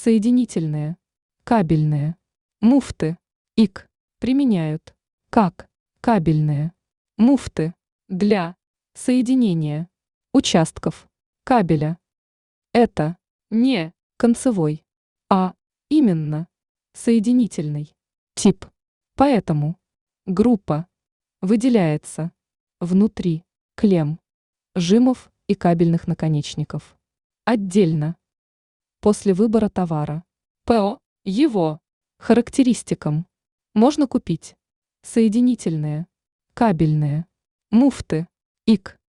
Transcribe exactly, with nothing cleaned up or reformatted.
Соединительные, кабельные, муфты, ик, применяют, как, кабельные, муфты, для соединения участков кабеля. Это не концевой, а именно соединительный тип. Поэтому группа выделяется внутри клемм, жимов и кабельных наконечников. Отдельно. После выбора товара по его характеристикам можно купить соединительные, кабельные, муфты, ик,